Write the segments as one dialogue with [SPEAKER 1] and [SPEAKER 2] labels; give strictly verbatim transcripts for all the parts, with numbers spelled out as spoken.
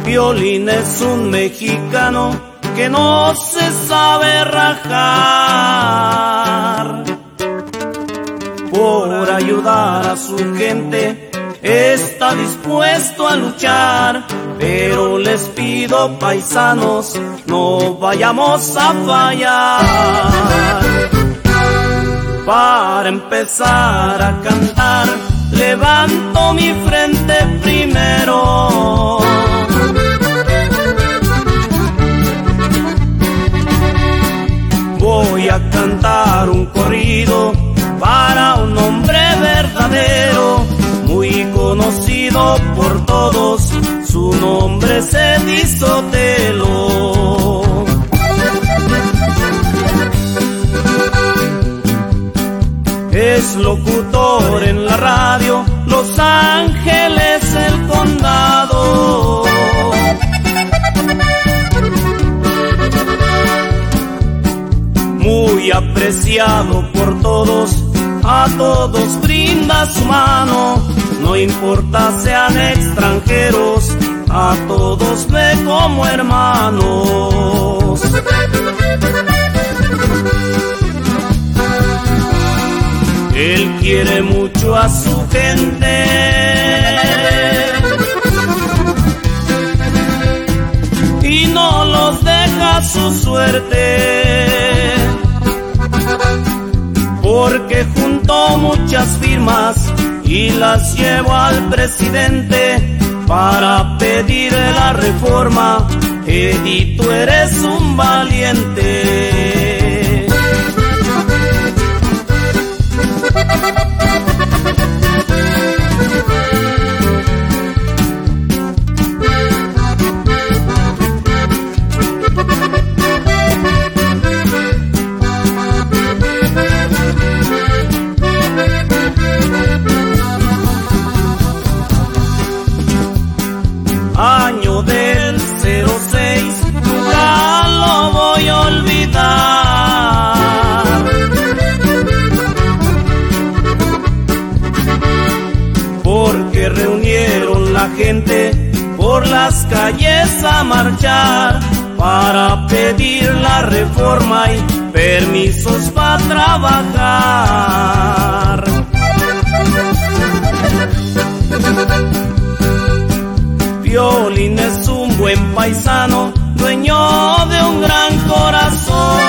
[SPEAKER 1] Piolín es un mexicano que no se sabe rajar. Por ayudar a su gente está dispuesto a luchar, pero les pido, paisanos, no vayamos a fallar. Para empezar a cantar, levanto mi frente primero. Voy a cantar un corrido para un hombre verdadero, muy conocido por todos, su nombre es Eddie Sotelo. Es locutor en la radio Los Ángeles, el condado. Muy apreciado por todos, a todos brinda su mano, no importa sean extranjeros, a todos ve como hermanos. Él quiere mucho a su gente y no los deja a su suerte, porque juntó muchas firmas y las llevó al presidente para pedir la reforma. Eddie, tú eres un valiente. Año del cero seis, nunca lo voy a olvidar, porque reunieron la gente por las calles a marchar para pedir la reforma y permisos para trabajar. Piolín es un buen paisano, dueño de un gran corazón.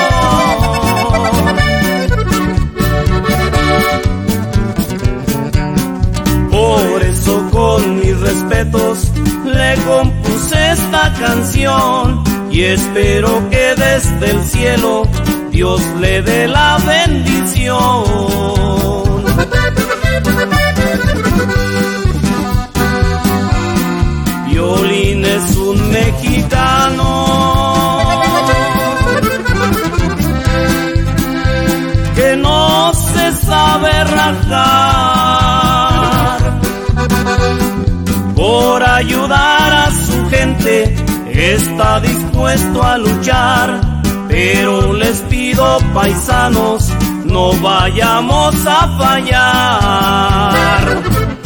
[SPEAKER 1] Por eso con mis respetos le compuse esta canción y espero que desde el cielo Dios le dé la bendición. Piolín es un mexicano que no se sabe rajar. Por ayudar a su gente está dispuesto a luchar, pero les pido, paisanos, no vayamos a fallar.